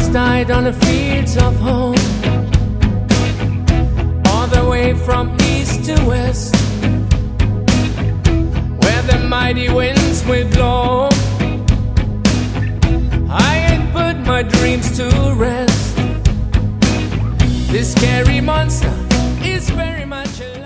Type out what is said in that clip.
once died on the fields of home, all the way from east to west, where the mighty winds will blow. I ain't put my dreams to rest. This scary monster is very much alive.